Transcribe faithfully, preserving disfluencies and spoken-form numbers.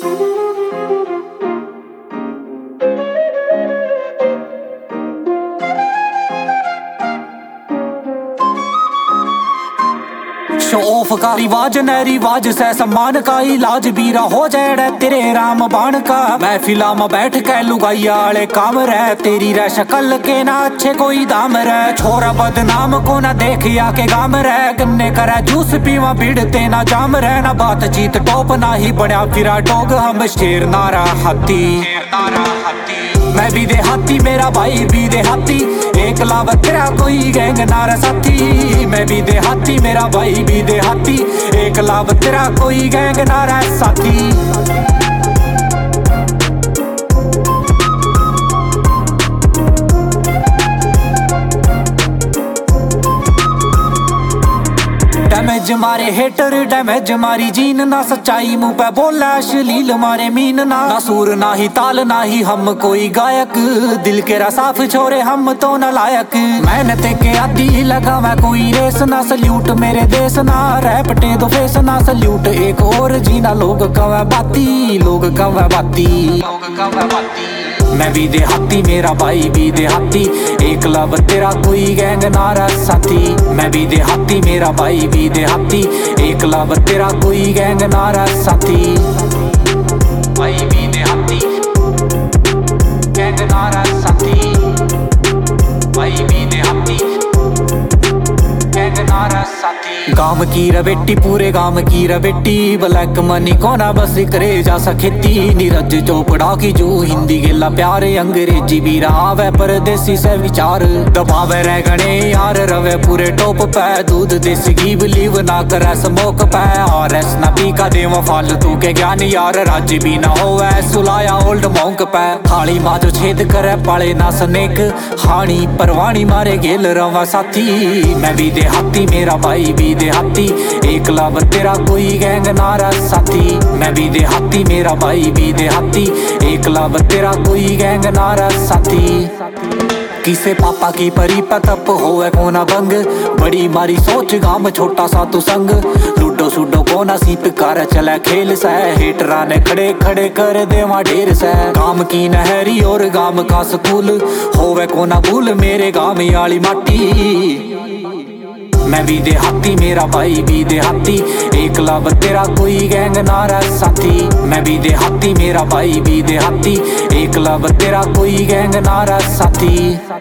Show off का रिवाज न रिवाज से सम्मान का इलाज बीरा हो जाए तेरे राम बाण का। मैं फिल्म बैठ के लुगाइया आले काम रह तेरी रह शक्ल के ना अच्छे कोई दाम रह। छोरा बदनाम को ना देख या के गाम रह गन्ने करे जूस पीवा भिड़ते ना जाम रह। ना बातचीत टॉप ना ही बड़ा फिरा डोग हम शेर नारा हाथी। मैं भी देहाती मेरा भाई भी देहाती एक लाभ तेरा कोई गैंग नारा साथी। मैं भी देहाती मेरा भाई भी देहाती एक लाभ तेरा कोई गैंग नारा साथी। डैमेज मारे हेटर डैमेज मारी जीन ना सच्चाई मुंह पे बोला अश्लील मारे मीन ना। ना सूर ना ही ताल ना ही हम कोई गायक दिल के साफ छोरे हम तो न लायक। मेहनत के आदि लगा मैं कोई रेस ना सल्यूट मेरे देश ना रैपटे दो फेस ना सल्यूट एक और जीना लोग कवे बाती लोग कवे बाती लोग कवे बाती। मैं भी देहाती मेरा भाई भी देहाती एक लब तेरा कोई गैंग नारा साथी। मैं भी देहाती मेरा भाई भी देहाती एक लब तेरा कोई गैंग नारा साथी। भाई भी देहाती गैंग नारा साथी। भाई भी देहाती गैंग नारा साथी। गाम की रवेटी पूरे गाम की रवेटी ब्लैक मनी कोना बस करे जा सकेती। नीरज चोपड़ा की जो हिंदी गेला प्यारे अंग्रेजी भी रावे परदेसी से विचार दबावे रह गणे यार रवे पूरे टॉप पे। दूध देसी घी बिलीव ना करे स्मोक पे और एस ना पी का देव फालतू के ज्ञान यार राज्य भी ना होवे सुलाया ओल्ड मॉन्क पे। थाली माँ जो छेद करे पाले ना स्नेक हानी परवानी मारे गेल रवा साथी। मैं भी देहाती मेरा भाई भी देहाती एक लब तेरा कोई गैंग नारा साथी। मैं भी देहाती मेरा भाई भी देहाती एक लब तेरा कोई गैंग नारा साथी। किसे पापा की परी पतप होवे कोना बंग बड़ी मारी सोच गाम छोटा सा तू संग। लूडो सुडो कोना सीप कर चले खेल से हेटरा ने खड़े खड़े कर देवा ढेर से। गाम की नहरी और गाम का स्कूल होवे कोना भूल मेरे गाम आली माटी। मैं भी देहाती मेरा भाई भी देहाती एक लब तेरा कोई गैंग नारा साथी। मैं भी देहाती मेरा भाई भी देहाती एक लब तेरा कोई गैंग नारा साथी।